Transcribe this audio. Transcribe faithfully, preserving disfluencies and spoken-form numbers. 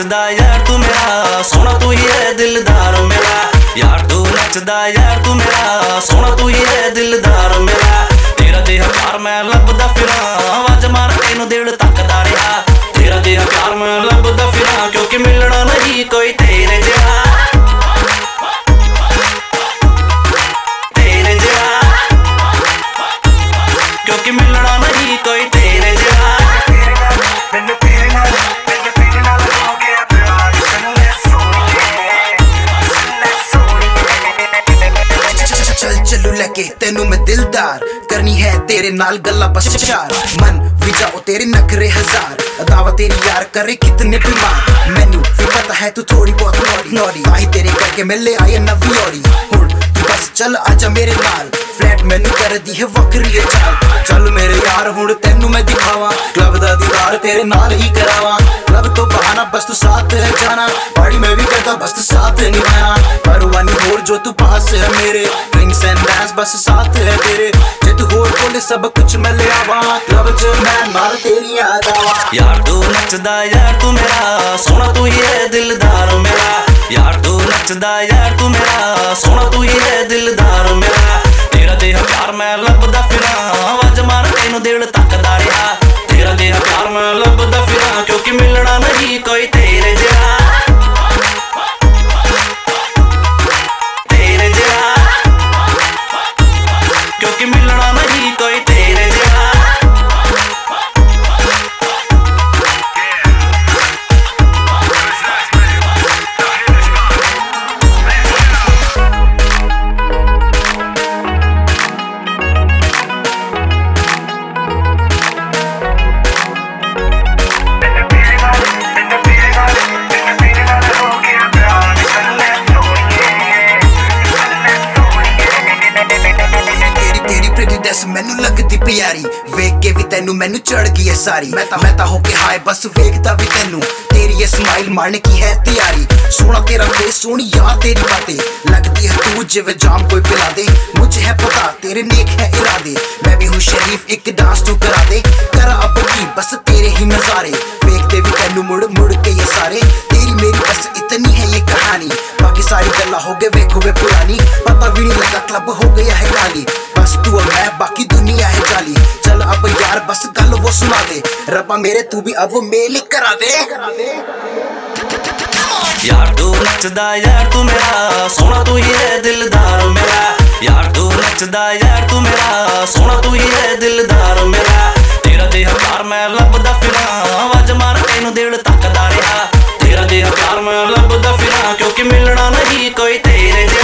नचदा यार तू मेरा सोना तू ही है दिलदार मेरा यार तू नचदा यार तू मेरा सोना तू ही है दिलदार मेरा तेरा देह प्यार मैं लभदा फिरां आवाज मार तेनू दिल तकदा रहा तेरा देह प्यार मैं लभदा फिरां क्योंकि मिलना नहीं कोई तेरे जिहा तेरे जिहा क्योंकि मिलना नहीं कोई तेरे जिहा चलू लगे तेनू मैं दिलदार करनी है तेरे नाल गल्ला बस चार मन भी जाओ तेरे नखरे हजार अदावा तेरी यार करे कितने बीमार मैनू भी पता है तू थोड़ी बहुत नौड़ी नौड़ी आई तेरे करके मिले आई नवी औरी हुण तू बस चल आजा मेरे नाल फ्लैट मैनू कर दी है वक्री है चाल चल मेरे यार हुण तेनू मैं दिखावा क्लब दा दीदार तेरे नाल ही करावा क्लब तो बहाना बस तू साथ रह जाना पार्टी में भी करता बस तू साथ निभाना परवानी होर जो तू पास है मेरे ड्रिंक्स एंड डांस बस साथ है तेरे जे तू होर बोले सब कुछ मैं ले आवा क्लब च मैं नाल तेरी याद आवा यार तू नचदा यार तू मेरा सोना तू ही है दिलदार मेरा यार तू नचदा यार तू मेरा सोना तू ही है दिलदार मेरा तेरा देह प्यार मैं लभदा फिरां आवाज मार तेनू दिल तकदा रहा तेरा देह प्यार मैं लभदा फिरां क्योंकि मिलना नहीं कोई तेरे जिहा तेरे जिहा क्योंकि मिलना नहीं कोई तेरे जिहा मैनू लगदी प्यारी वेख के भी तेनू मैनू चढ़ गई है सारी मैं ता मैं ता होके हाय बस वेखदा भी तेनू तेरी ये स्माइल मारने की है तैयारी सोना तेरा फेस सोनी यार तेरी बातें लगती है तू जिवे जाम कोई पिला दे मुझे है पता तेरे नेक है इरादे मैं भी हूँ शरीफ एक डांस तू करा दे करा अब की बस तेरे ही नजारे वेखते भी तेनू मुड़ मुड़ के ये सारे तेरी मेरी बस इतनी है ये कहानी बाकी सारी गल्ला हो गए वेखो वे पुरानी पता भी नहीं लगा क्लब हो गया है खाली बस तू और मैं बाकी दुनिया है जाली चल अब यार बस गल वो सुना दे रब्बा मेरे तू भी अब मेल करा दे यार तू नचदा यार तू मेरा सोना तू ही है दिलदार मेरा यार तू नचदा यार तू मेरा सोना तू ही है दिलदार मेरा तेरा देह प्यार मैं लभदा फिरां आवाज मार तेनू दिल तकदा रहा तेरा देह प्यार मैं लभदा फिरां क्योंकि मिलना नहीं कोई तेरे